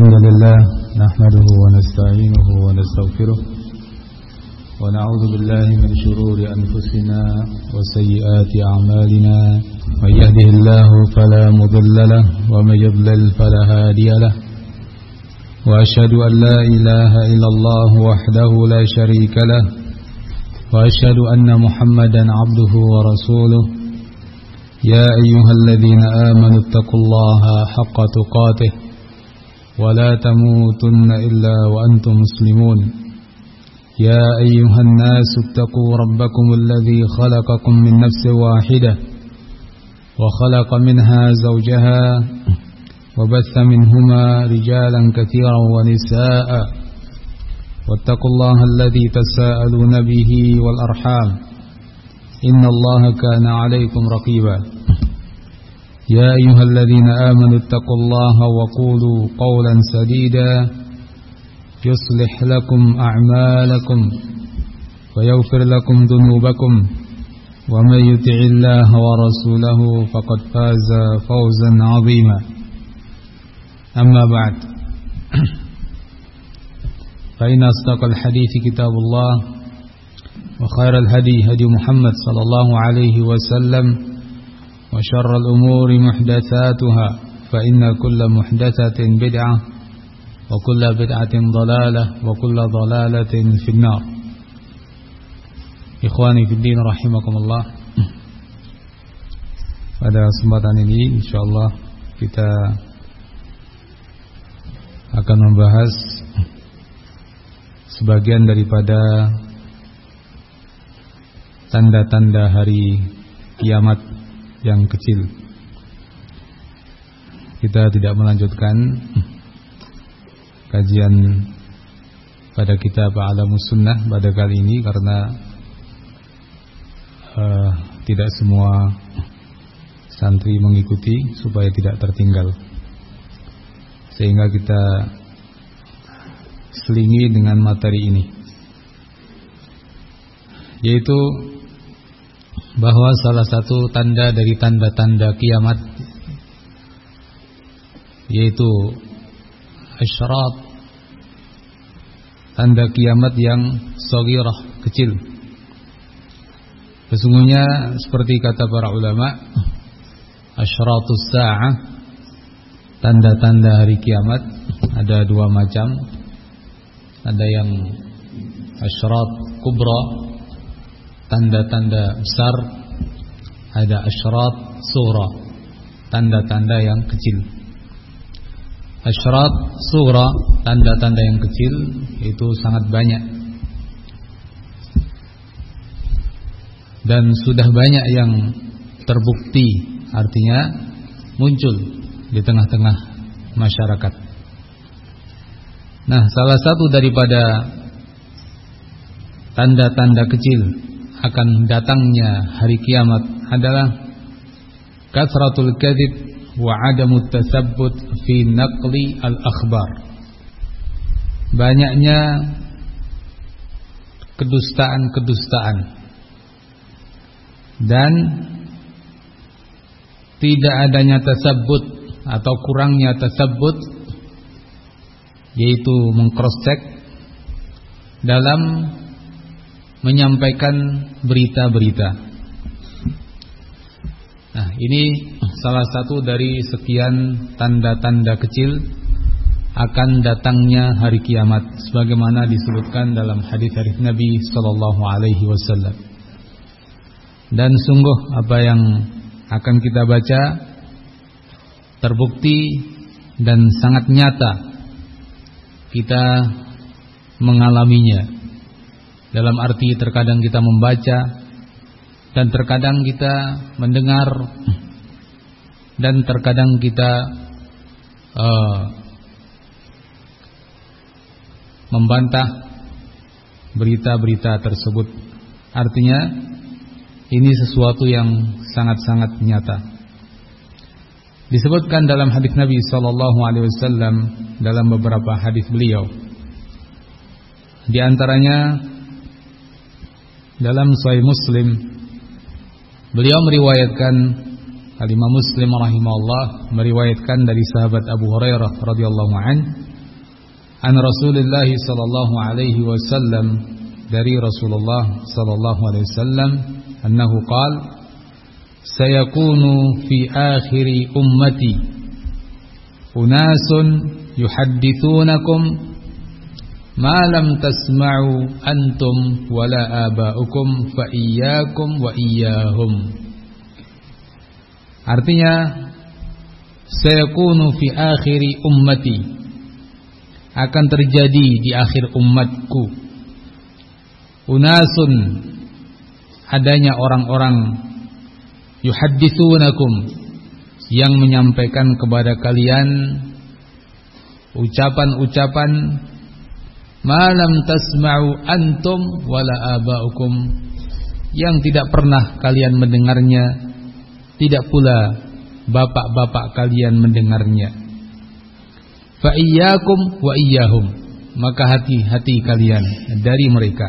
الحمد لله نحمده ونستعينه ونستغفره ونعوذ بالله من شرور أنفسنا وسيئات أعمالنا من يهده الله فلا مضل له ومن يضلل فلا هادي له وأشهد أن لا إله إلا الله وحده لا شريك له وأشهد أن محمدا عبده ورسوله يا أيها الذين آمنوا اتقوا الله حق تقاته ولا تموتن إلا وأنتم مسلمون يا أيها الناس اتقوا ربكم الذي خلقكم من نفس واحدة وخلق منها زوجها وبث منهما رجالا كثيرا ونساء واتقوا الله الذي تساءلون به والأرحام إن الله كان عليكم رقيبا يا أيها الذين آمنوا اتقوا الله وقولوا قولا سديدا يصلح لكم أعمالكم ويغفر لكم ذنوبكم ومن يطع الله ورسوله فقد فاز فوزا عظيما أما بعد فإن أصدق الحديث كتاب الله وخير الهدي هدي محمد صلى الله عليه وسلم وشر الأمور محدثاتها فإن كل محدثة بدعة وكل بدعة ضلالة وكل ضلالة في النار. Ikhwani fi din rahimakumullah. Pada kesempatan ini insyaallah kita akan membahas sebagian daripada tanda-tanda hari kiamat yang kecil. Kita tidak melanjutkan kajian pada kitab A'lamus Sunnah pada kali ini karena tidak semua santri mengikuti supaya tidak tertinggal. Sehingga kita selingi dengan materi ini, yaitu bahwa salah satu tanda dari tanda-tanda kiamat yaitu asyrat, tanda kiamat yang shaghirah, kecil. Sesungguhnya seperti kata para ulama, asyratus sa'ah, tanda-tanda hari kiamat ada dua macam. Ada yang asyrat kubra, tanda-tanda besar, ada asyrat sughra, tanda-tanda yang kecil. Asyrat sughra, tanda-tanda yang kecil itu sangat banyak dan sudah banyak yang terbukti, artinya muncul di tengah-tengah masyarakat. Nah, salah satu daripada tanda-tanda kecil akan datangnya hari kiamat adalah kathratul kadhib wa adamut tasabbut fi naqli al-akhbar. Banyaknya kedustaan-kedustaan dan tidak adanya tasabbut atau kurangnya tasabbut, yaitu meng-cross-check dalam menyampaikan berita-berita. Nah, ini salah satu dari sekian tanda-tanda kecil akan datangnya hari kiamat, sebagaimana disebutkan dalam hadis-hadis Nabi sallallahu alaihi wasallam. Dan sungguh apa yang akan kita baca terbukti dan sangat nyata kita mengalaminya. Dalam arti terkadang kita membaca dan terkadang kita mendengar dan terkadang kita membantah berita-berita tersebut. Artinya ini sesuatu yang sangat-sangat nyata. Disebutkan dalam hadis Nabi sallallahu alaihi wasallam dalam beberapa hadis beliau. Di antaranya dalam Sahih Muslim, beliau meriwayatkan, Al-Imam Muslim rahimahullah meriwayatkan dari sahabat Abu Hurairah radhiyallahu an, an Rasulullah sallallahu alaihi wasallam, dari Rasulullah sallallahu alaihi wasallam, annahu qala sayakunu fi akhiri ummati unasun yuhaddithunakum ma lam tasma'u antum wala aba'ukum fa iyyakum wa iyyahum. Artinya, sayakunu fi akhiri ummati, akan terjadi di akhir umatku, unasun, adanya orang-orang, yuhadditsunakum, yang menyampaikan kepada kalian ucapan-ucapan ma lam tasma'u antum wala aba'ukum, yang tidak pernah kalian mendengarnya, tidak pula bapak-bapak kalian mendengarnya. Fa iyyakum wa iyyahum, maka hati-hati kalian dari mereka.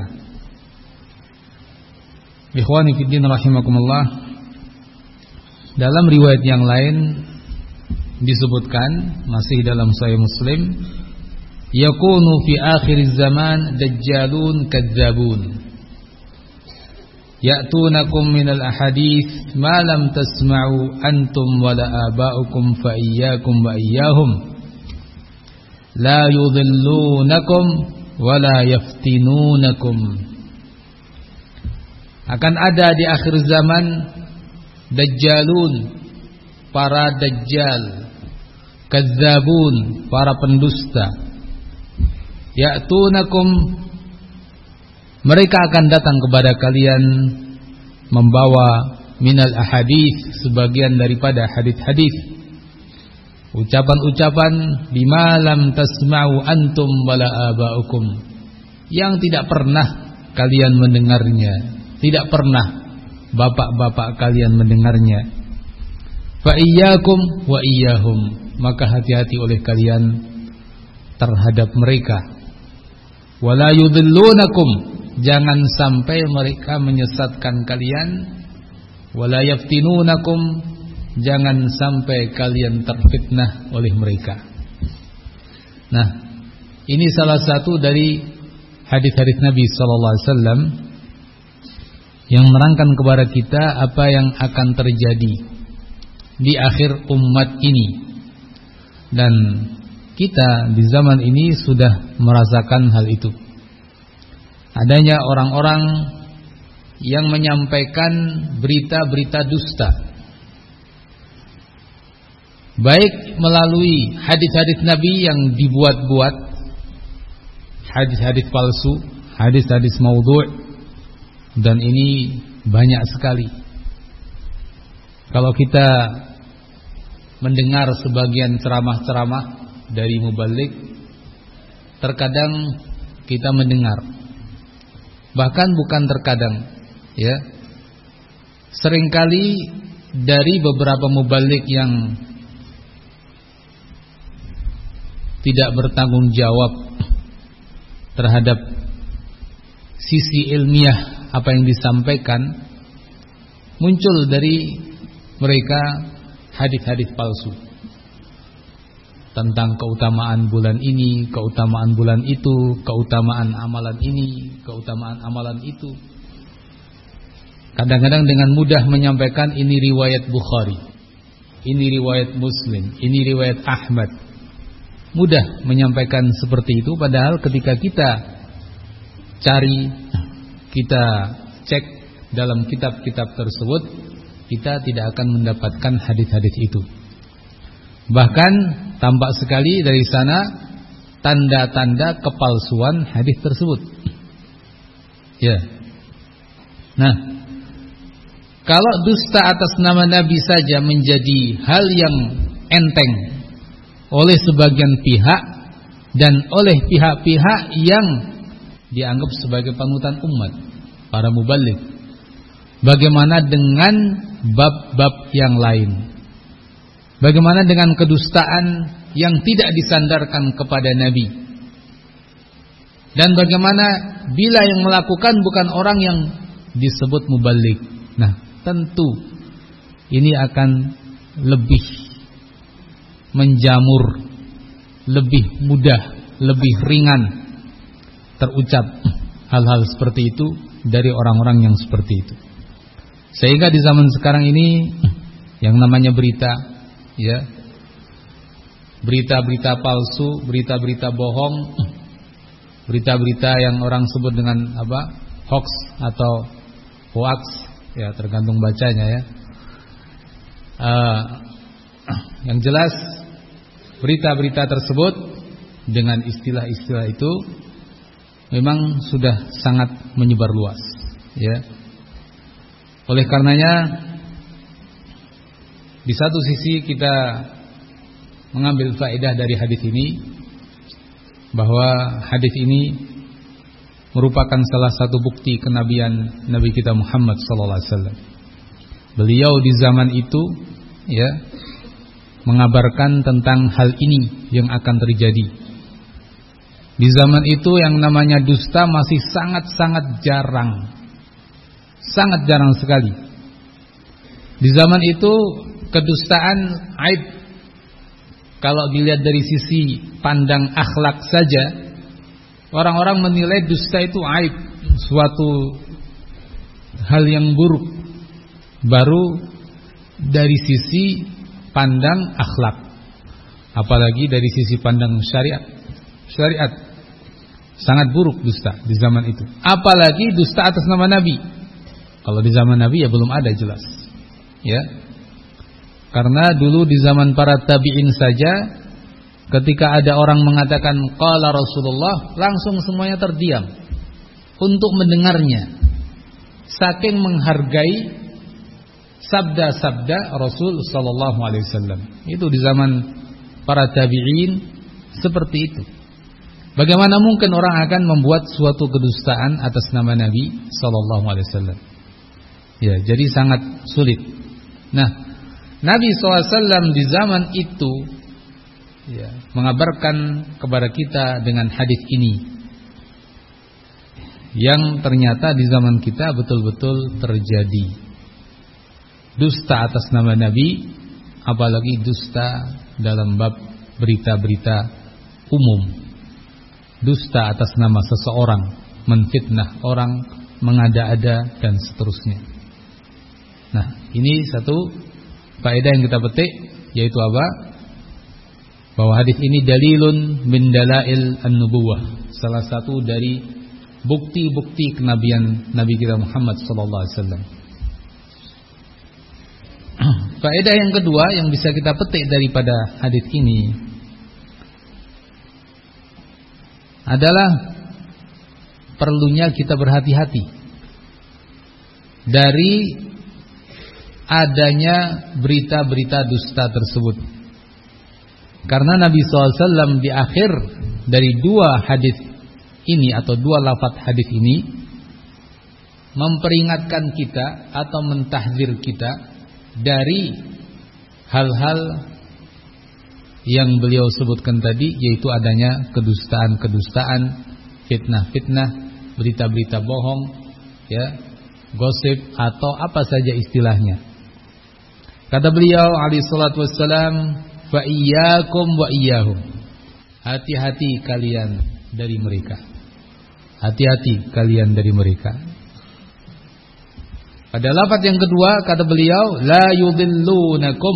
Ikhwani fi din rahimakumullah, dalam riwayat yang lain disebutkan, masih dalam Sahih Muslim, yakunu fi akhir zaman dajjalun kadzabun ya'tunakum minal ahadits ma lam tasma'u antum wala aba'ukum fa iyyakum wa iyyahum la yudhillunakum wala yaftinunakum. Akan ada di akhir zaman dajjalun, para dajjal, kadzabun, para pendusta. Ya'tunakum, mereka akan datang kepada kalian membawa minal ahadits, sebagian daripada hadis-hadis, ucapan-ucapan bima lam tasma'u antum wala aba'ukum, yang tidak pernah kalian mendengarnya, tidak pernah bapak-bapak kalian mendengarnya. Fa iyyakum wa iyyahum, maka hati-hati oleh kalian terhadap mereka. Wala yudhillunakum, jangan sampai mereka menyesatkan kalian. Wala yaftinunakum, jangan sampai kalian terfitnah oleh mereka. Nah, ini salah satu dari hadis-hadis Nabi sallallahu alaihi wasallam yang menerangkan kepada kita apa yang akan terjadi di akhir umat ini. Dan kita di zaman ini sudah merasakan hal itu. Adanya orang-orang yang menyampaikan berita-berita dusta, baik melalui hadis-hadis Nabi yang dibuat-buat, hadis-hadis palsu, hadis-hadis maudhu', dan ini banyak sekali. Kalau kita mendengar sebagian ceramah-ceramah dari mubalik, terkadang kita mendengar, bahkan bukan terkadang, ya, seringkali dari beberapa mubalik yang tidak bertanggung jawab terhadap sisi ilmiah apa yang disampaikan, muncul dari mereka hadis-hadis palsu tentang keutamaan bulan ini, keutamaan bulan itu, keutamaan amalan ini, keutamaan amalan itu. Kadang-kadang dengan mudah menyampaikan ini riwayat Bukhari, ini riwayat Muslim, ini riwayat Ahmad. Mudah menyampaikan seperti itu, padahal ketika kita cari, kita cek dalam kitab-kitab tersebut, kita tidak akan mendapatkan hadis-hadis itu. Bahkan tampak sekali dari sana tanda-tanda kepalsuan hadis tersebut. Ya. Nah, kalau dusta atas nama Nabi saja menjadi hal yang enteng oleh sebagian pihak dan oleh pihak-pihak yang dianggap sebagai panutan umat, para mubalik, bagaimana dengan bab-bab yang lain? Bagaimana dengan kedustaan yang tidak disandarkan kepada Nabi? Dan bagaimana bila yang melakukan bukan orang yang disebut mubalik? Nah, tentu ini akan lebih menjamur, lebih mudah lebih ringan terucap hal-hal seperti itu dari orang-orang yang seperti itu. Sehingga di zaman sekarang ini yang namanya berita, ya, berita-berita palsu, berita-berita bohong, berita-berita yang orang sebut dengan hoax atau hoax, ya tergantung bacanya ya. Yang jelas berita-berita tersebut dengan istilah-istilah itu memang sudah sangat menyebar luas, ya. Oleh karenanya di satu sisi kita mengambil faedah dari hadis ini, bahwa hadis ini merupakan salah satu bukti kenabian Nabi kita Muhammad SAW. Beliau di zaman itu, ya, mengabarkan tentang hal ini yang akan terjadi. Di zaman itu yang namanya dusta masih sangat-sangat jarang, sangat jarang sekali. Di zaman itu kedustaan aib. Kalau dilihat dari sisi pandang akhlak saja, orang-orang menilai dusta itu aib, suatu hal yang buruk. Baru dari sisi pandang akhlak, apalagi dari sisi pandang syariat sangat buruk dusta di zaman itu. Apalagi dusta atas nama Nabi. Kalau di zaman Nabi ya belum ada jelas, ya. Karena dulu di zaman para tabi'in saja, ketika ada orang mengatakan qala Rasulullah, langsung semuanya terdiam untuk mendengarnya, saking menghargai sabda-sabda Rasul sallallahu alaihi wasallam. Itu di zaman para tabi'in seperti itu. Bagaimana mungkin orang akan membuat suatu kedustaan atas nama Nabi sallallahu alaihi wasallam? Ya, jadi sangat sulit. Nah, Nabi SAW di zaman itu, ya, mengabarkan kepada kita dengan hadis ini, yang ternyata di zaman kita betul-betul terjadi. Dusta atas nama Nabi, apalagi dusta dalam bab berita-berita umum. Dusta atas nama seseorang, menfitnah orang, mengada-ada dan seterusnya. Nah, ini satu faedah yang kita petik, yaitu apa? Bahwa hadis ini dalilun min dalail an-nubuwah, salah satu dari bukti-bukti kenabian Nabi kita Muhammad sallallahu alaihi wasallam. Faedah yang kedua yang bisa kita petik daripada hadis ini adalah perlunya kita berhati-hati dari adanya berita-berita dusta tersebut. Karena Nabi SAW di akhir dari dua hadis ini atau dua lafaz hadis ini memperingatkan kita atau mentahdzir kita dari hal-hal yang beliau sebutkan tadi, yaitu adanya kedustaan-kedustaan, fitnah-fitnah, berita-berita bohong, ya, gosip atau apa saja istilahnya. Kata beliau alaihi salatu wassalam, fa iyyakum wa iyyahum. Hati-hati kalian dari mereka. Hati-hati kalian dari mereka. Pada lafaz yang kedua kata beliau, la yudillunakum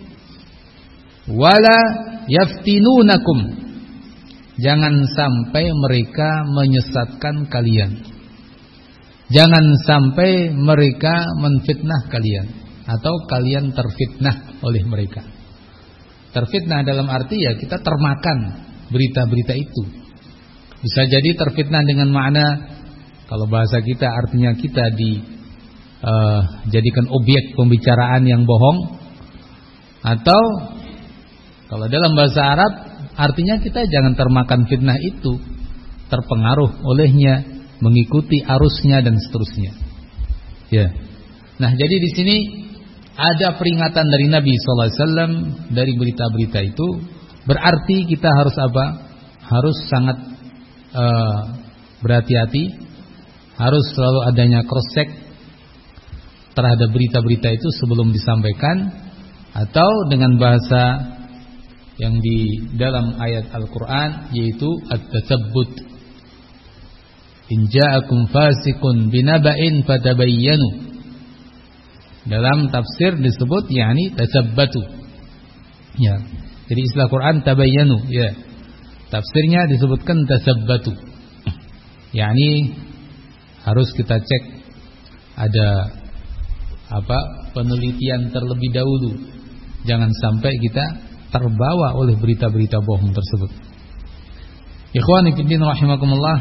wala yaftinunakum. Jangan sampai mereka menyesatkan kalian. Jangan sampai mereka menfitnah kalian atau kalian terfitnah oleh mereka. Terfitnah dalam arti ya kita termakan berita-berita itu. Bisa jadi terfitnah dengan makna, kalau bahasa kita artinya kita dijadikan objek pembicaraan yang bohong, atau kalau dalam bahasa Arab artinya kita jangan termakan fitnah itu, terpengaruh olehnya, mengikuti arusnya dan seterusnya. Ya. Nah, jadi di sini ada peringatan dari Nabi SAW dari berita-berita itu, berarti kita harus apa? Harus sangat berhati-hati, harus selalu adanya cross check terhadap berita-berita itu sebelum disampaikan, atau dengan bahasa yang di dalam ayat Al-Qur'an, yaitu at-tatsabbut. In ja'akum fasiqun binaba'in fatabayyanu. Dalam tafsir disebut yakni tasabbatu. Ya. Jadi istilah Quran tabayyanu, ya. Tafsirnya disebutkan tasabbatu. Yakni harus kita cek ada penelitian terlebih dahulu. Jangan sampai kita terbawa oleh berita-berita bohong tersebut. Ikhwani fillah rahimakumullah.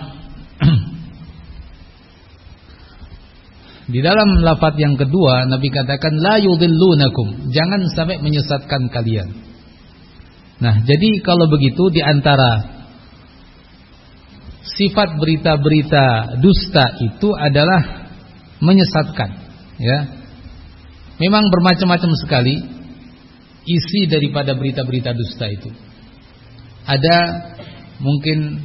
Di dalam lafaz yang kedua Nabi katakan la yudillunakum, jangan sampai menyesatkan kalian. Nah, jadi kalau begitu di antara sifat berita-berita dusta itu adalah menyesatkan, ya. Memang bermacam-macam sekali isi daripada berita-berita dusta itu. Ada mungkin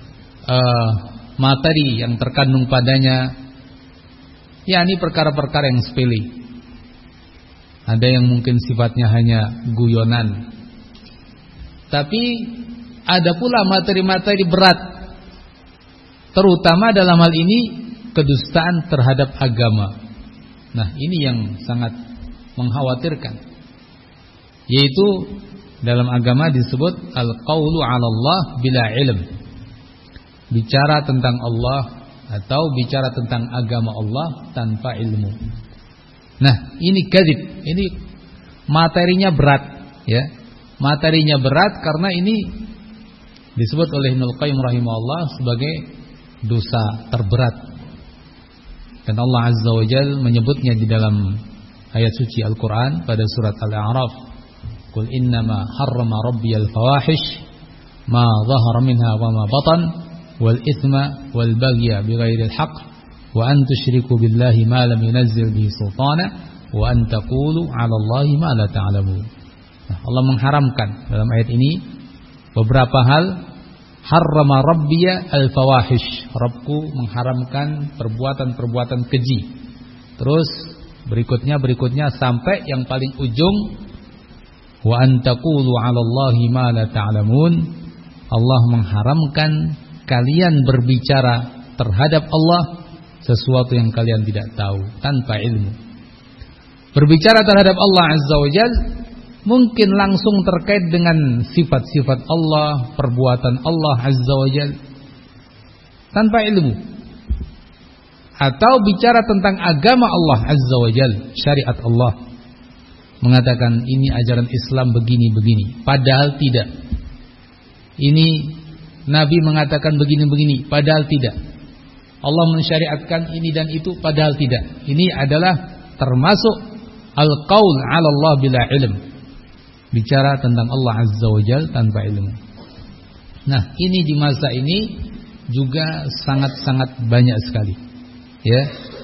materi yang terkandung padanya, yakni perkara-perkara yang sepele. Ada yang mungkin sifatnya hanya guyonan. Tapi ada pula materi-materi berat, terutama dalam hal ini kedustaan terhadap agama. Nah, ini yang sangat mengkhawatirkan. Yaitu dalam agama disebut al-qaulu 'ala Allah bila ilm. Bicara tentang Allah atau bicara tentang agama Allah tanpa ilmu. Nah, ini kadzib. Ini materinya berat, ya. Materinya berat karena ini disebut oleh Ibnu Qayyim rahimahullah sebagai dosa terberat. Dan Allah Azza wa Jalla menyebutnya di dalam ayat suci Al-Qur'an pada surat Al-A'raf. Qul innama harrama rabbiyal fawahish ma dhahara minha wa ma batan wal itsma wal baghya bighairil haqq wa an tusyriku billahi ma lam yunzil bihi sultana wa an taqulu 'ala Allahi ma la ta'lamun. Nah, Allah mengharamkan dalam ayat ini beberapa hal. Harrama rabbiya al-fawahish, Rabbku mengharamkan perbuatan-perbuatan keji. Terus berikutnya sampai yang paling ujung, wa an taqulu 'ala Allahi ma la ta'lamun. Allah mengharamkan kalian berbicara terhadap Allah sesuatu yang kalian tidak tahu tanpa ilmu. Berbicara terhadap Allah Azza wa Jalla mungkin langsung terkait dengan sifat-sifat Allah, perbuatan Allah Azza wa Jalla tanpa ilmu. Atau bicara tentang agama Allah Azza wa Jalla, syariat Allah. Mengatakan ini ajaran Islam begini-begini, padahal tidak. Ini Nabi mengatakan begini-begini, padahal tidak. Allah mensyariatkan ini dan itu, padahal tidak. Ini adalah termasuk al-qaul 'ala Allah bila ilm. Bicara tentang Allah Azza wa Jalla tanpa ilmu. Nah, ini di masa ini juga sangat-sangat banyak sekali, ya.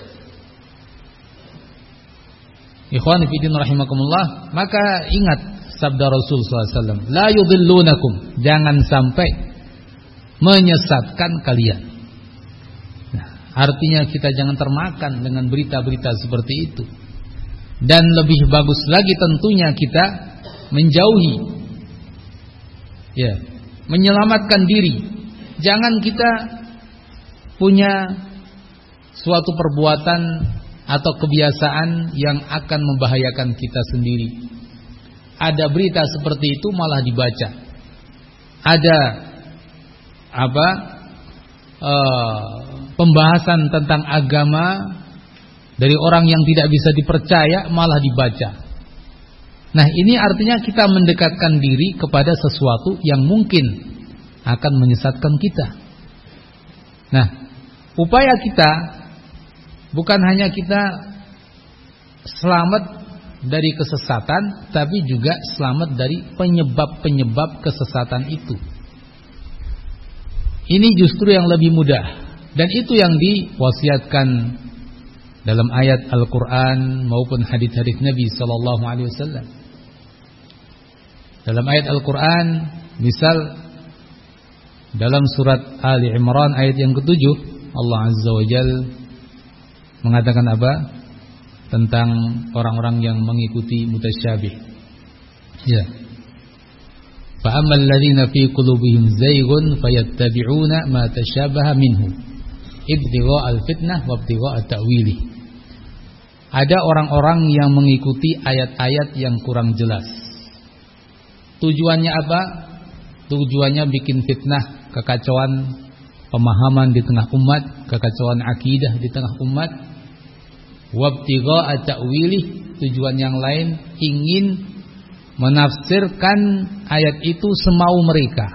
Ikhwan fillah rahimakumullah, maka ingat sabda Rasul SAW, la yudillunakum, jangan sampai menyesatkan kalian. Nah, artinya kita jangan termakan dengan berita-berita seperti itu. Dan lebih bagus lagi tentunya kita menjauhi, ya, menyelamatkan diri. Jangan kita punya suatu perbuatan atau kebiasaan yang akan membahayakan kita sendiri. Ada berita seperti itu malah dibaca. Ada pembahasan tentang agama dari orang yang tidak bisa dipercaya malah dibaca. Nah, ini artinya kita mendekatkan diri kepada sesuatu yang mungkin akan menyesatkan kita. Nah, upaya kita bukan hanya kita selamat dari kesesatan, tapi juga selamat dari penyebab-penyebab kesesatan itu. Ini justru yang lebih mudah, dan itu yang diwasiatkan dalam ayat Al-Quran maupun hadits-hadits Nabi Sallallahu Alaihi Wasallam. Dalam ayat Al-Quran, misal dalam surat Ali Imran ayat yang ke-7, Allah Azza wa Jalla mengatakan apa? Tentang orang-orang yang mengikuti mutasyabih. Ya. Fa ammal ladzina fi qulubihim zaygun fayattabi'una ma tashabaha minhu ibtigha'al fitnah wa ibtigha'at ta'wilih. Ada orang-orang yang mengikuti ayat-ayat yang kurang jelas. Tujuannya apa? Tujuannya bikin fitnah, kekacauan pemahaman di tengah umat, kekacauan akidah di tengah umat. Wabtigha'a ta'wilih, tujuan yang lain ingin menafsirkan ayat itu semau mereka.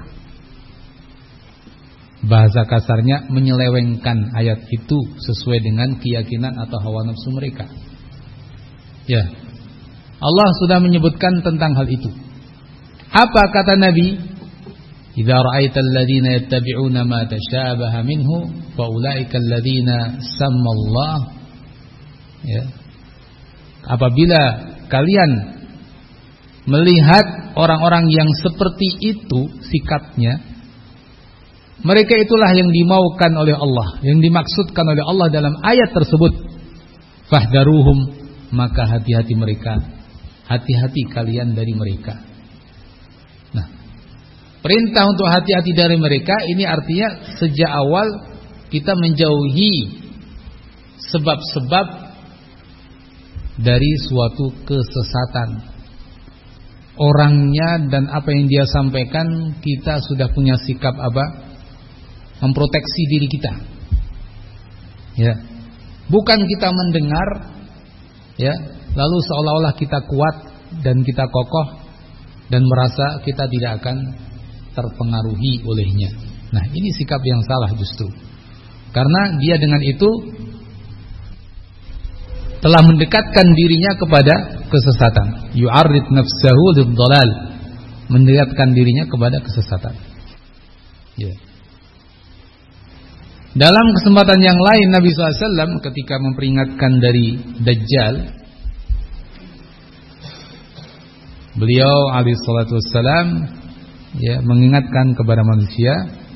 Bahasa kasarnya menyelewengkan ayat itu sesuai dengan keyakinan atau hawa nafsu mereka. Ya. Allah sudah menyebutkan tentang hal itu. Apa kata Nabi? Idza ra'aital ladzina yattabi'una ma tashabaha minhu fa ulaika alladzina sammallah. Ya. Apabila kalian melihat orang-orang yang seperti itu sikapnya, mereka itulah yang dimaukan oleh Allah, yang dimaksudkan oleh Allah dalam ayat tersebut. Fahdaruhum, maka hati-hati mereka, hati-hati kalian dari mereka. Nah, perintah untuk hati-hati dari mereka ini artinya sejak awal kita menjauhi sebab-sebab dari suatu kesesatan. Orangnya dan apa yang dia sampaikan, kita sudah punya sikap apa? Memproteksi diri kita. Ya. Bukan kita mendengar, ya, lalu seolah-olah kita kuat dan kita kokoh dan merasa kita tidak akan terpengaruhi olehnya. Nah, ini sikap yang salah justru. Karena dia dengan itu telah mendekatkan dirinya kepada kesesatan. Yu'arrid nafsahu lidhalal, mendekatkan dirinya kepada kesesatan. Ya. Dalam kesempatan yang lain Nabi SAW ketika memperingatkan dari Dajjal, beliau alaihi salatu wassalam ya mengingatkan kepada manusia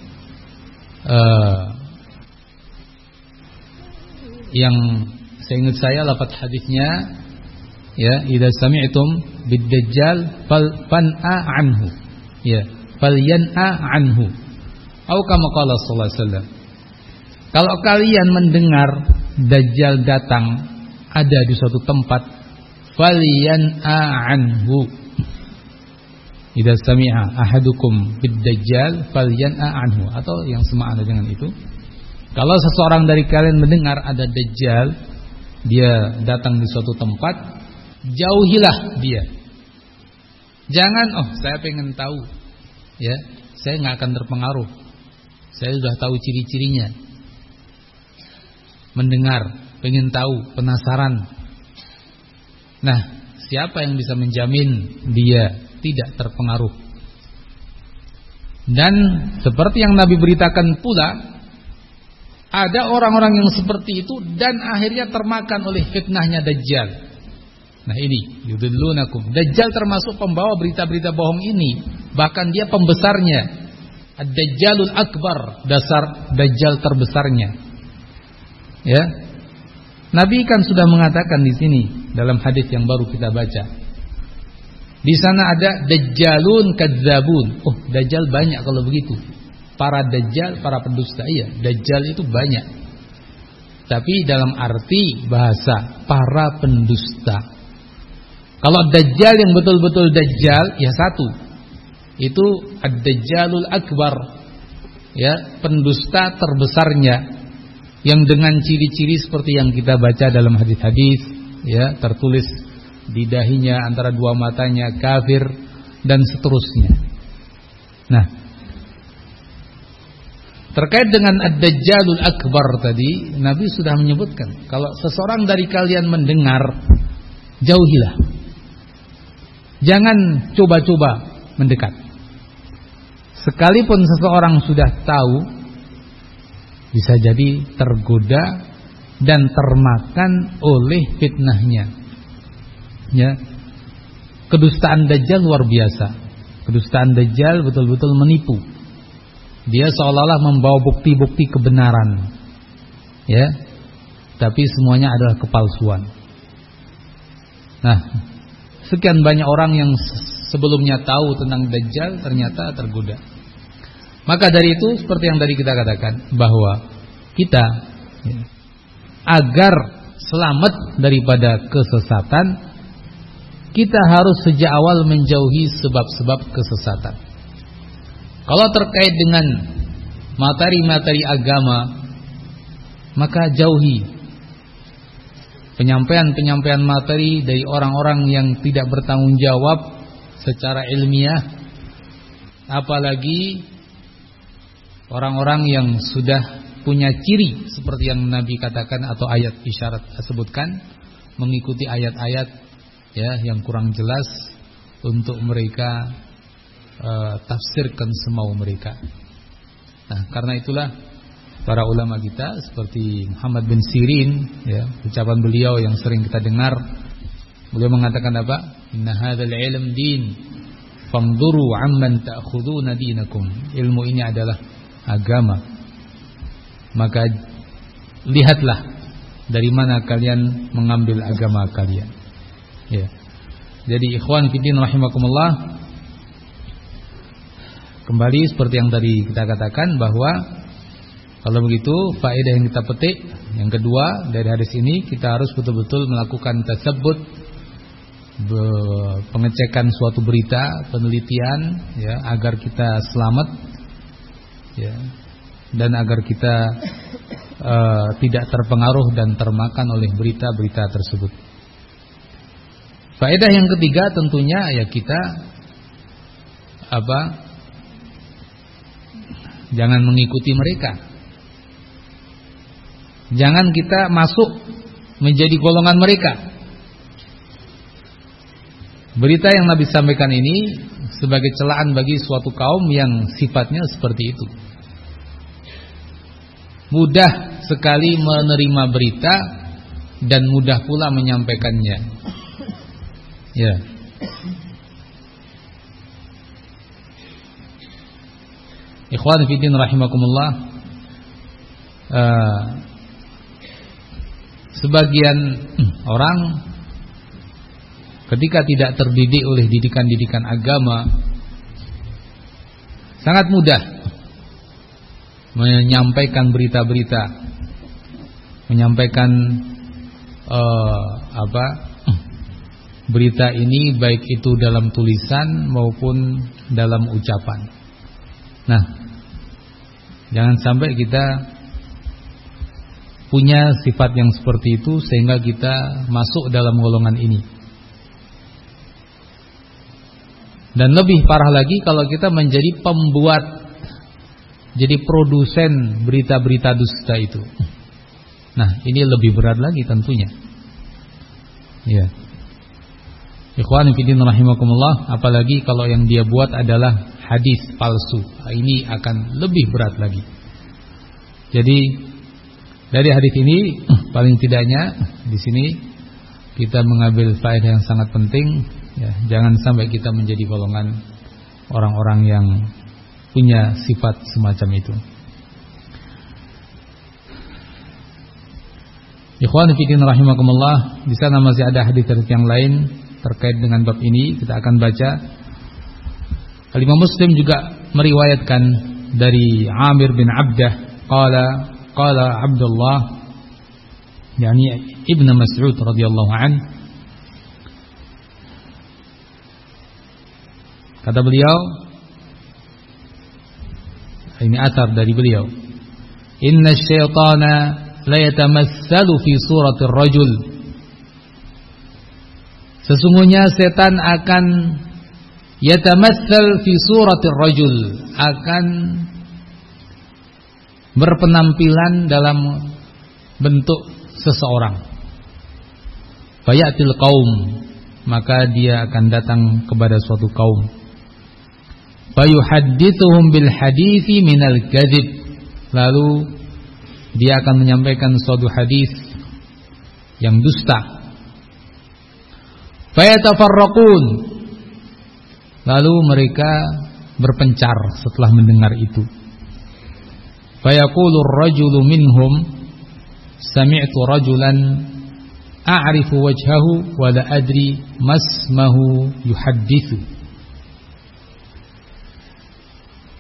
yang seingat saya lafaz hadisnya, ya, idza sami'tum bid-dajjal fan'a anhu, ya, falyan'a anhu, atau kama qala sallallahu alaihi wasallam. Kalau kalian mendengar Dajjal datang ada di suatu tempat, falyan'a anhu. Idza sami'a ahadukum bid-dajjal falyan'a anhu, atau yang semakna dengan itu. Kalau seseorang dari kalian mendengar ada Dajjal, dia datang di suatu tempat, jauhilah dia. Jangan, saya pengen tahu, ya, saya nggak akan terpengaruh. Saya sudah tahu ciri-cirinya. Mendengar, pengen tahu, penasaran. Nah, siapa yang bisa menjamin dia tidak terpengaruh? Dan seperti yang Nabi beritakan pula, ada orang-orang yang seperti itu dan akhirnya termakan oleh fitnahnya Dajjal. Nah ini, yudillunakum. Dajjal termasuk pembawa berita-berita bohong ini. Bahkan dia pembesarnya. Ad-Dajjalul Akbar, dasar Dajjal terbesarnya. Ya, Nabi kan sudah mengatakan di sini dalam hadis yang baru kita baca. Di sana ada Dajjalun kadzabun. Dajjal banyak kalau begitu. Para Dajjal, para pendusta. Iya, Dajjal itu banyak. Tapi dalam arti bahasa para pendusta. Kalau Dajjal yang betul-betul Dajjal, ya satu. Itu Ad-Dajjalul Akbar. Ya, pendusta terbesarnya. Yang dengan ciri-ciri seperti yang kita baca dalam hadis-hadis, ya, tertulis di dahinya antara dua matanya kafir dan seterusnya. Nah, terkait dengan Ad-Dajjalul Akbar tadi, Nabi sudah menyebutkan kalau seseorang dari kalian mendengar, jauhilah. Jangan coba-coba mendekat. Sekalipun seseorang sudah tahu, bisa jadi tergoda dan termakan oleh fitnahnya. Ya. Kedustaan Dajjal luar biasa. Kedustaan Dajjal betul-betul menipu. Dia seolah-olah membawa bukti-bukti kebenaran. Ya. Tapi semuanya adalah kepalsuan. Nah, sekian banyak orang yang sebelumnya tahu tentang Dajjal ternyata tergoda. Maka dari itu seperti yang tadi kita katakan bahwa kita agar selamat daripada kesesatan, kita harus sejak awal menjauhi sebab-sebab kesesatan. Kalau terkait dengan materi-materi agama, maka jauhi penyampaian-penyampaian materi dari orang-orang yang tidak bertanggung jawab secara ilmiah, apalagi orang-orang yang sudah punya ciri seperti yang Nabi katakan atau ayat isyarat sebutkan, mengikuti ayat-ayat ya yang kurang jelas untuk mereka tafsirkan semau mereka. Nah, karena itulah para ulama kita seperti Muhammad bin Sirin, ya, ucapan beliau yang sering kita dengar, beliau mengatakan apa? Inna hadzal ilm din, famduru amman ta'khuduna dinakum. Ilmu ini adalah agama. Maka lihatlah dari mana kalian mengambil agama kalian. Ya. Jadi ikhwan fillah rahimakumullah, kembali seperti yang tadi kita katakan bahwa kalau begitu faedah yang kita petik yang kedua dari hadis ini, kita harus betul-betul melakukan tasabbut, pengecekan suatu berita, penelitian ya, agar kita selamat ya, dan agar kita tidak terpengaruh dan termakan oleh berita-berita tersebut. Faedah yang ketiga tentunya ya kita jangan mengikuti mereka. Jangan kita masuk menjadi golongan mereka. Berita yang Nabi sampaikan ini sebagai celaan bagi suatu kaum yang sifatnya seperti itu. Mudah sekali menerima berita dan mudah pula menyampaikannya. Ya. Ikhwan fillah rahimakumullah, sebagian orang ketika tidak terdidik oleh didikan-didikan agama sangat mudah menyampaikan berita-berita, menyampaikan berita ini baik itu dalam tulisan maupun dalam ucapan. Nah, jangan sampai kita punya sifat yang seperti itu sehingga kita masuk dalam golongan ini. Dan lebih parah lagi kalau kita menjadi pembuat, jadi produsen berita-berita dusta itu. Nah, ini lebih berat lagi tentunya. Ya. Ikhwan fillah rahimakumullah, apalagi kalau yang dia buat adalah hadis palsu. Ini akan lebih berat lagi. Jadi dari hadis ini paling tidaknya di sini kita mengambil faedah yang sangat penting, ya, jangan sampai kita menjadi golongan orang-orang yang punya sifat semacam itu. Ikhwan fillah rahimakumullah, di sana masih ada hadis yang lain terkait dengan bab ini, kita akan baca. Imam Muslim juga meriwayatkan dari Amir bin Abdah qala Abdullah yakni Ibn Mas'ud radhiyallahu an, kata beliau, ini athar dari beliau, inna syaitana la yatamassalu fi suratir rajul, sesungguhnya setan akan yatamassal fi suratir rajul, akan berpenampilan dalam bentuk seseorang. Fayatil qaum, maka dia akan datang kepada suatu kaum. Fayuhaddithuhum bil hadithi minal kadzib, lalu dia akan menyampaikan suatu hadis yang dusta. Fayatafarraqun, lalu mereka berpencar setelah mendengar itu. Fayaqulu ar-rajulu minhum sami'tu rajulan a'rifu wajhahu wa la adri masmahu yuhaddithu.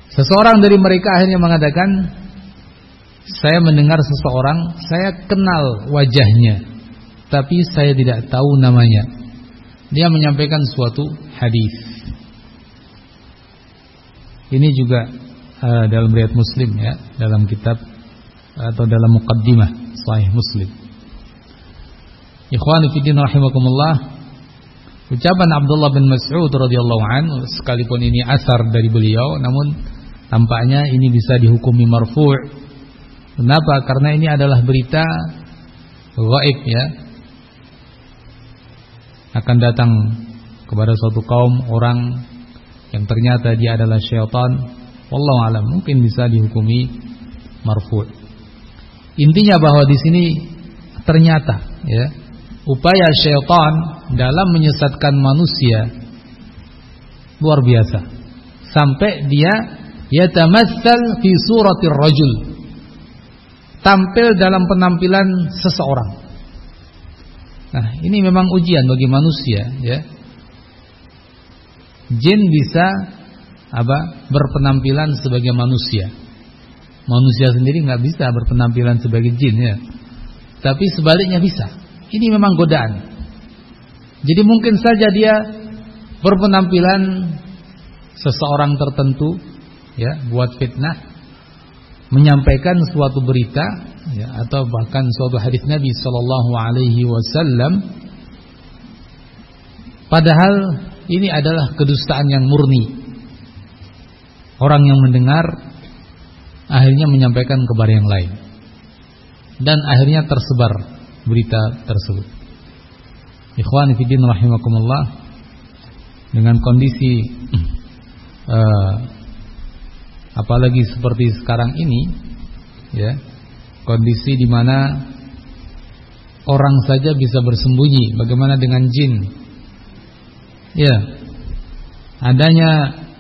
Seseorang dari mereka akhirnya mengatakan, saya mendengar seseorang, saya kenal wajahnya, tapi saya tidak tahu namanya. Dia menyampaikan suatu hadis. Ini juga dalam riwayat Muslim ya, dalam kitab atau dalam muqaddimah Sahih Muslim. Ikhwani fi din rahimakumullah, ucapan Abdullah bin Mas'ud radhiyallahu anhu, sekalipun ini asar dari beliau, namun tampaknya ini bisa dihukumi marfu'. Kenapa? Karena ini adalah berita gaib ya. Akan datang kepada suatu kaum orang yang ternyata dia adalah syaitan. Wallahu alam, mungkin bisa dihukumi marfu'. Intinya bahwa di sini ternyata ya, upaya syaitan dalam menyesatkan manusia luar biasa. Sampai dia yatamassal fi suratir rajul, tampil dalam penampilan seseorang. Nah, ini memang ujian bagi manusia ya. Jin bisa berpenampilan sebagai manusia. Manusia sendiri nggak bisa berpenampilan sebagai jin ya. Tapi sebaliknya bisa. Ini memang godaan. Jadi mungkin saja dia berpenampilan seseorang tertentu ya, buat fitnah, menyampaikan suatu berita ya, atau bahkan suatu hadis Nabi sallallahu alaihi wasallam, padahal ini adalah kedustaan yang murni. Orang yang mendengar akhirnya menyampaikan kepada yang lain, dan akhirnya tersebar berita tersebut. Ikhwani fi din rahimakumullah, dengan kondisi apalagi seperti sekarang ini ya, kondisi di mana orang saja bisa bersembunyi, bagaimana dengan jin ya. Adanya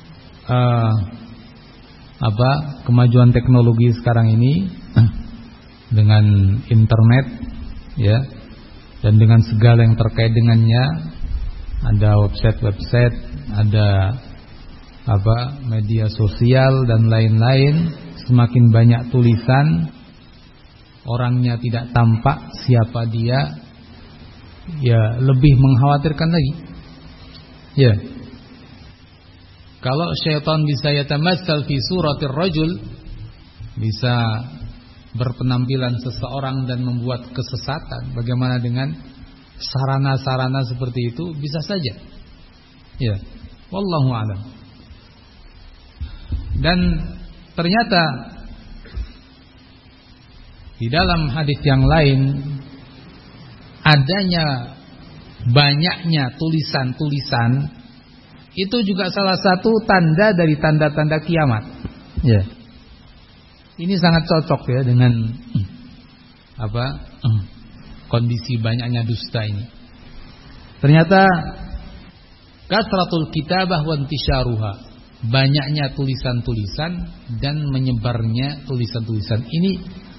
kemajuan teknologi sekarang ini dengan internet ya, dan dengan segala yang terkait dengannya, ada website, ada media sosial dan lain-lain. Semakin banyak tulisan, orangnya tidak tampak siapa dia, ya lebih mengkhawatirkan lagi ya. Kalau syaitan bisa yatamassal fi suratir rajul, bisa berpenampilan seseorang dan membuat kesesatan, bagaimana dengan sarana-sarana seperti itu? Bisa saja ya, wallahu a'lam. Dan ternyata di dalam hadis yang lain, adanya banyaknya tulisan-tulisan itu juga salah satu tanda dari tanda-tanda kiamat ya. Ini sangat cocok ya dengan kondisi banyaknya dusta ini. Ternyata kasratul kitabah wa intisyaruha, banyaknya tulisan-tulisan dan menyebarnya tulisan-tulisan ini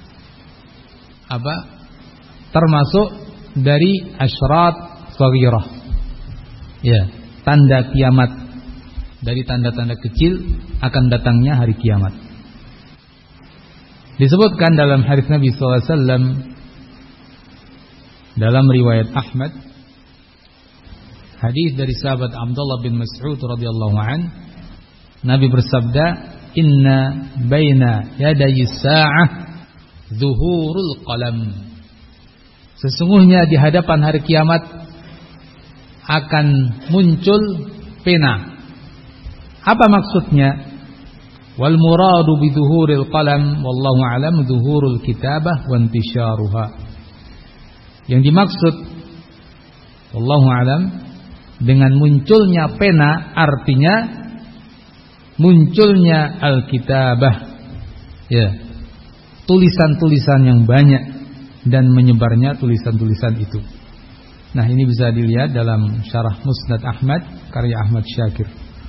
termasuk dari asyrat shaghirah ya, tanda kiamat, dari tanda-tanda kecil akan datangnya hari kiamat. Disebutkan dalam hadis Nabi SAW dalam riwayat Ahmad, hadis dari sahabat Abdullah bin Mas'ud radhiyallahu an, Nabi bersabda, inna baina yadayi sa'ah zuhurul qalam, sesungguhnya di hadapan hari kiamat akan muncul pena. Apa maksudnya? Wal muradu bi zuhuril qalam wallahu a'lam zuhurul kitabah wa intisyaruha. Yang dimaksud wallahu a'lam dengan munculnya pena, artinya munculnya al-kitabah ya, tulisan-tulisan yang banyak dan menyebarnya tulisan-tulisan itu. Nah, ini bisa dilihat dalam Syarah Musnad Ahmad karya Ahmad Syakir.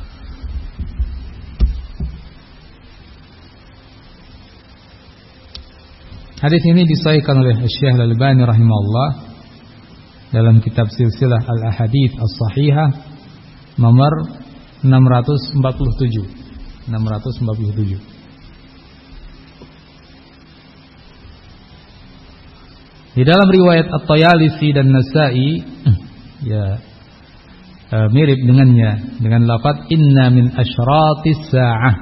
Hadis ini disahihkan oleh Syekh Al-Albani rahimahullah dalam kitab Silsilah Al-Ahadits As-Sahihah nomor 647. 647. Di dalam riwayat At-Tayalisi dan Nasa'i ya mirip dengannya dengan lafaz inna min asyratis sa'ah.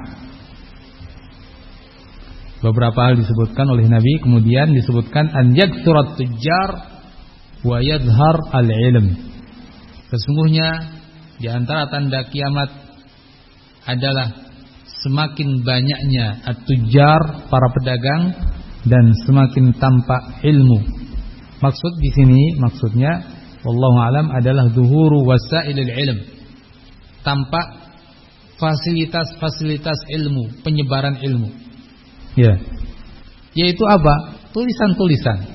Beberapa hal disebutkan oleh Nabi, kemudian disebutkan an yaksurat tujjar wa yadhhar al-ilm. Sesungguhnya di antara tanda kiamat adalah semakin banyaknya at-tujjar, para pedagang, dan semakin tampak ilmu. Maksud di sini, maksudnya wallahu alam adalah zuhuru wasailil ilm. Tampak fasilitas-fasilitas ilmu, penyebaran ilmu. Ya. Yaitu apa? Tulisan-tulisan.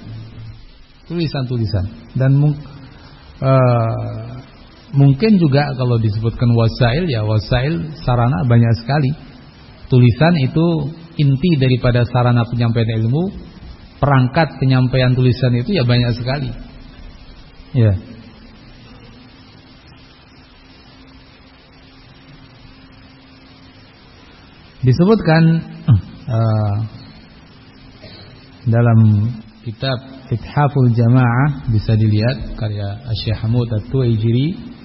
Dan mungkin juga kalau disebutkan wasail, ya wasail sarana banyak sekali. Tulisan itu inti daripada sarana penyampaian ilmu. Perangkat penyampaian tulisan itu ya banyak sekali. Ya. Disebutkan dalam kitab Ithaful Jamaah, bisa dilihat karya Syekh Hamud At-Tuwaijiri.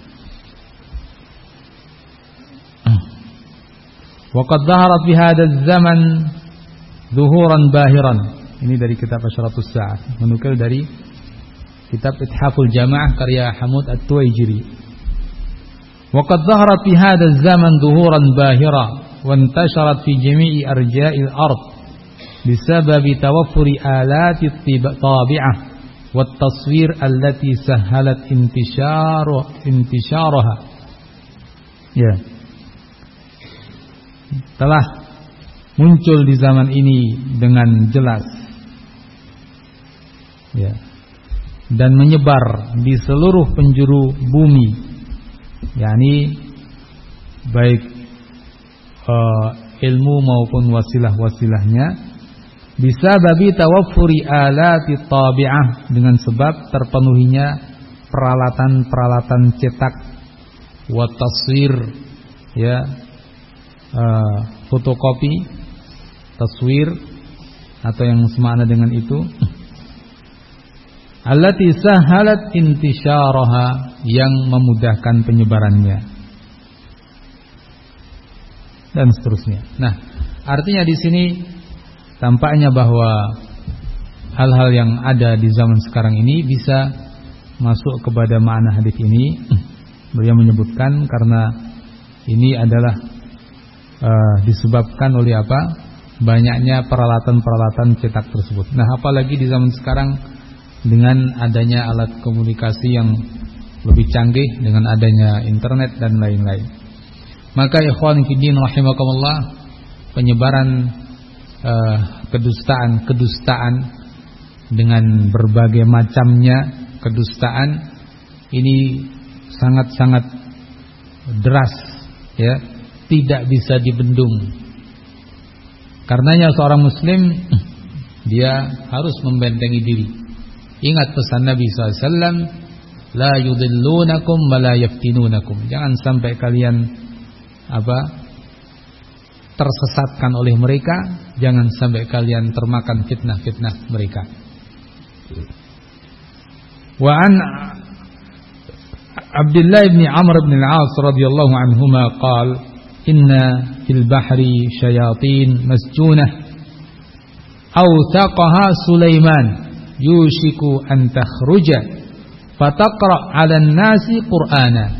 Wa qad dhaharat fi hadzal zaman zuhuran bahiran. Ini dari kitab Asyratus Sa'ah, menukil dari kitab Ithaful Jamaah karya Hamud At-Tuwaijiri. Wa qad dhaharat fi hadzal zaman zuhuran bahira وانتشرت في جميع أرجاء الأرض بسبب توفر آلات الطابعة والتصوير التي سهلت انتشارها. Ya. Telah muncul di zaman ini dengan jelas. Ya. Dan menyebar di seluruh penjuru bumi. yakni baik ilmu maupun wasilah-wasilahnya, bisa babi tawaffuri alati tabi'ah, dengan sebab terpenuhinya peralatan-peralatan cetak, wa taswir, ya, fotokopi, taswir atau yang semakna dengan itu, allati sahalat intisyaraha, yang memudahkan penyebarannya, dan seterusnya. Nah, artinya di sini tampaknya bahwa hal-hal yang ada di zaman sekarang ini bisa masuk kepada makna hadis ini. Beliau menyebutkan karena ini adalah disebabkan oleh apa? Banyaknya peralatan-peralatan cetak tersebut. Nah, apalagi di zaman sekarang dengan adanya alat komunikasi yang lebih canggih, dengan adanya internet dan lain-lain. Maka ikhwan fillah rahimakumullah, penyebaran kedustaan dengan berbagai macamnya kedustaan ini sangat-sangat deras, ya, tidak bisa dibendung. Karenanya seorang muslim dia harus membentengi diri. Ingat pesan Nabi SAW, la yudillunakum wa la yaftinunakum. Jangan sampai kalian tersesatkan oleh mereka, jangan sampai kalian termakan fitnah-fitnah mereka. Wa an Abdullah bin Amr bin al-As radhiyallahu anhuma qala inna fil bahri syayatin masjunah awtaqaha Sulaiman yushiku an takhruja fataqra 'ala an-nasi Qur'ana.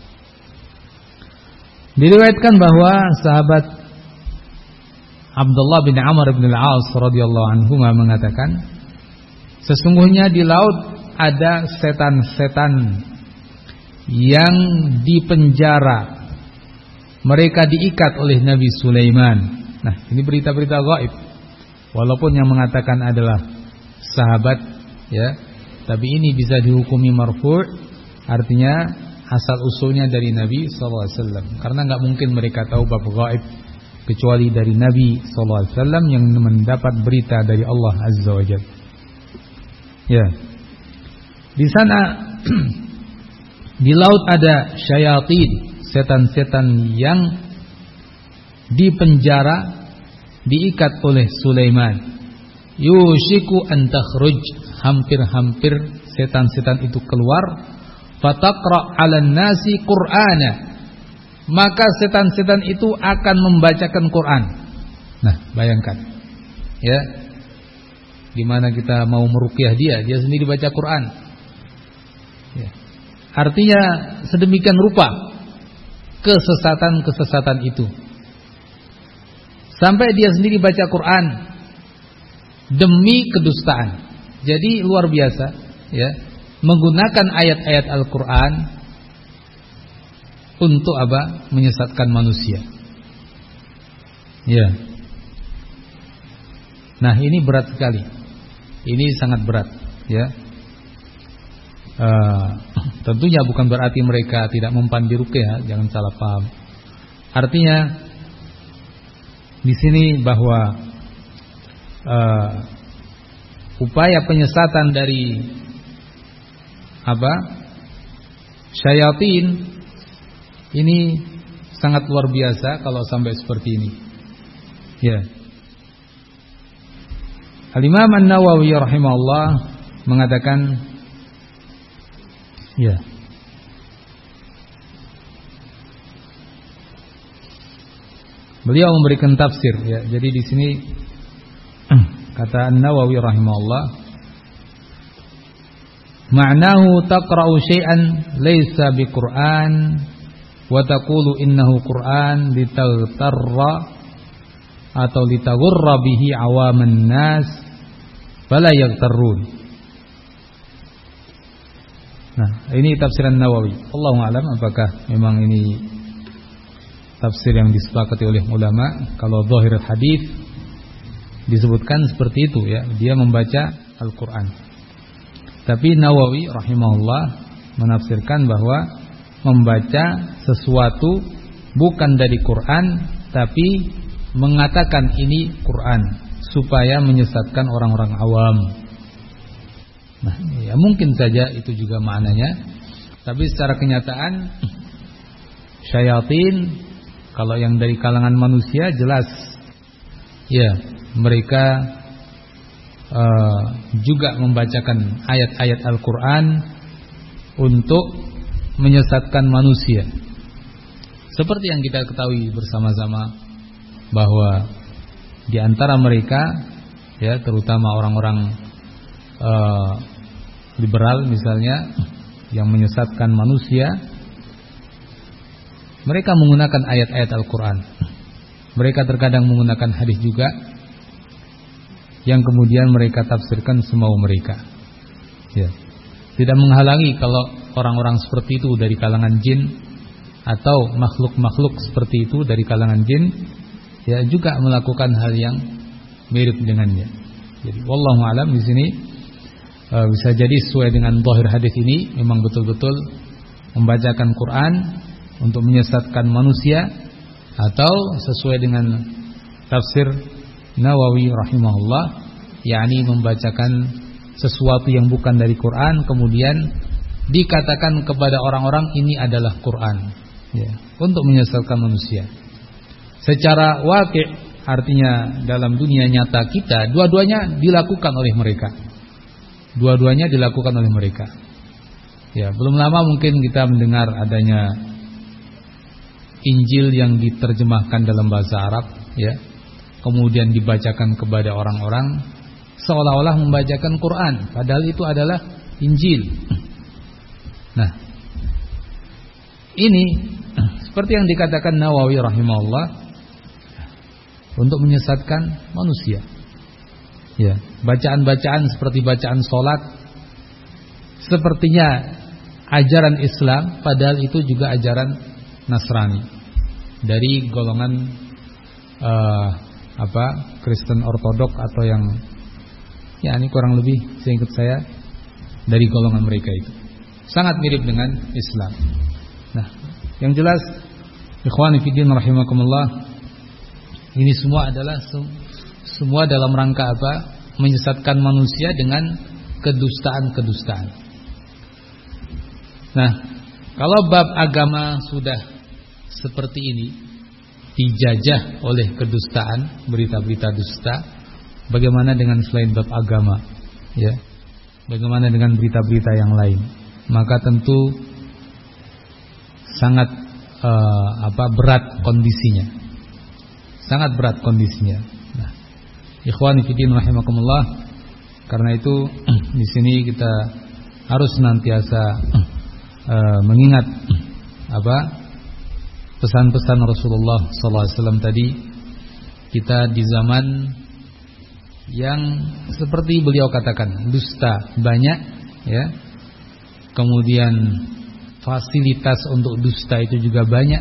Diriwayatkan bahwa sahabat Abdullah bin Amr bin al-As radhiyallahu anhuma mengatakan, sesungguhnya di laut ada setan-setan yang dipenjara, mereka diikat oleh Nabi Sulaiman. Nah, ini berita-berita gaib. Walaupun yang mengatakan adalah sahabat, ya, tapi ini bisa dihukumi marfu', artinya asal usulnya dari Nabi SAW. Karena nggak mungkin mereka tahu bab gaib kecuali dari Nabi SAW yang mendapat berita dari Allah Azza wa Jalla. Ya, di sana di laut ada syayatin, setan-setan yang dipenjara, diikat oleh Sulaiman. Yushiku an takhruj, hampir-hampir setan-setan itu keluar. Fataqra 'alan nasi Qur'ana, maka setan-setan itu akan membacakan Quran. Nah, bayangkan ya, gimana kita mau meruqyah dia sendiri baca Quran ya. Artinya sedemikian rupa kesesatan itu, sampai dia sendiri baca Quran demi kedustaan. Jadi luar biasa ya, menggunakan ayat-ayat Al-Quran untuk apa? Menyesatkan manusia. Ya. Nah, ini berat sekali. Ini sangat berat. Ya. Tentunya bukan berarti mereka tidak mempan di ruqyah, jangan salah paham. Artinya di sini bahwa upaya penyesatan dari syayatin ini sangat luar biasa kalau sampai seperti ini. Ya. Al-Imam An-Nawawi rahimahullah mengatakan, ya, beliau memberikan tafsir ya. Jadi di sini kata An-Nawawi rahimahullah, ma'nahu taqra'u syai'an laysa biqur'an wa taqulu innahu qur'an litaghtarra atau litaghurra bihi awaman nas fala yaghtarrun. Nah, ini tafsiran Nawawi. Allahu a'lam apakah memang ini tafsir yang disepakati oleh ulama. Kalau zahir hadis disebutkan seperti itu ya, dia membaca Al-Qur'an. Tapi Nawawi rahimahullah menafsirkan bahwa membaca sesuatu bukan dari Quran, tapi mengatakan ini Quran supaya menyesatkan orang-orang awam. Nah, ya mungkin saja itu juga maknanya. Tapi secara kenyataan syayatin kalau yang dari kalangan manusia jelas ya, mereka juga membacakan ayat-ayat Al-Quran untuk menyesatkan manusia. Seperti yang kita ketahui bersama-sama bahwa di antara mereka ya, terutama orang-orang liberal misalnya yang menyesatkan manusia, mereka menggunakan ayat-ayat Al-Quran. Mereka terkadang menggunakan hadis juga, yang kemudian mereka tafsirkan semau mereka. Ya. Tidak menghalangi kalau orang-orang seperti itu dari kalangan jin atau makhluk-makhluk seperti itu dari kalangan jin ya juga melakukan hal yang mirip dengannya. Jadi wallahu alam di sini bisa jadi sesuai dengan zahir hadis ini memang betul-betul membacakan Quran untuk menyesatkan manusia, atau sesuai dengan tafsir Nawawi rahimahullah, yakni membacakan sesuatu yang bukan dari Quran kemudian dikatakan kepada orang-orang ini adalah Quran ya, untuk menyesatkan manusia. Secara waqi', artinya dalam dunia nyata kita, dua-duanya dilakukan oleh mereka. Dua-duanya dilakukan oleh mereka. Ya, belum lama mungkin kita mendengar adanya Injil yang diterjemahkan dalam bahasa Arab ya, kemudian dibacakan kepada orang-orang seolah-olah membacakan Quran, padahal itu adalah Injil. Nah, ini seperti yang dikatakan Nawawi rahimahullah, untuk menyesatkan manusia. Ya, bacaan-bacaan seperti bacaan salat sepertinya ajaran Islam, padahal itu juga ajaran Nasrani dari golongan Kristen Ortodok atau yang ya ini kurang lebih seingat saya dari golongan mereka itu. Sangat mirip dengan Islam. Nah, yang jelas ikhwani fiddin rahimakumullah, ini semua adalah semua dalam rangka apa? Menyesatkan manusia dengan kedustaan-kedustaan. Nah, kalau bab agama sudah seperti ini, dijajah oleh kedustaan, berita-berita dusta, bagaimana dengan selain bab agama, ya? Bagaimana dengan berita-berita yang lain? Maka tentu sangat berat kondisinya. Sangat berat kondisinya. Nah, ikhwani fillah rahimakumullah, karena itu di sini kita harus senantiasa mengingat pesan-pesan Rasulullah SAW tadi. Kita di zaman yang seperti beliau katakan, dusta banyak, ya. Kemudian fasilitas untuk dusta itu juga banyak.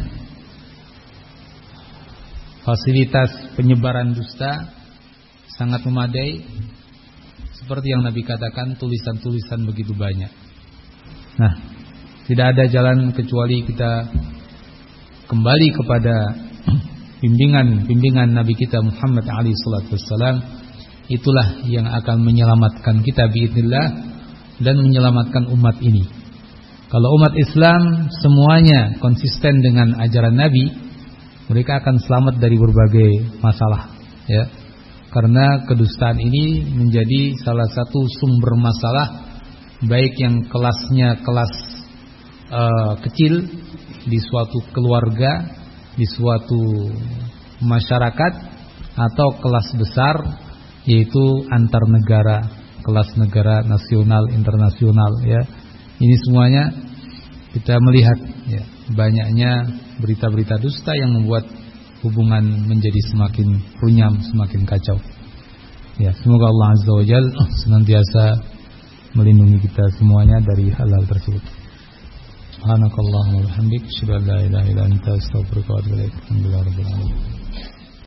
Fasilitas penyebaran dusta sangat memadai. Seperti yang Nabi katakan, tulisan-tulisan begitu banyak. Nah, tidak ada jalan kecuali kita kembali kepada bimbingan Nabi kita Muhammad alaihi salatu wassalam. Itulah yang akan menyelamatkan kita biidznillah dan menyelamatkan umat ini. Kalau umat Islam semuanya konsisten dengan ajaran Nabi, mereka akan selamat dari berbagai masalah, ya. Karena kedustaan ini menjadi salah satu sumber masalah, baik yang kelasnya kelas kecil di suatu keluarga, di suatu masyarakat, atau kelas besar, yaitu antar negara, kelas negara nasional, internasional, ya. Ini semuanya kita melihat, ya, banyaknya berita-berita dusta yang membuat hubungan menjadi semakin runyam, semakin kacau. Ya, semoga Allah Azza wa Jalla senantiasa melindungi kita semuanya dari hal-hal tersebut. Subhanakallahumma wa bihamdik, asyhadu an la ilaha illa anta, astaghfiruka wa atubu ilaik. Alhamdulillahirabbil alamin.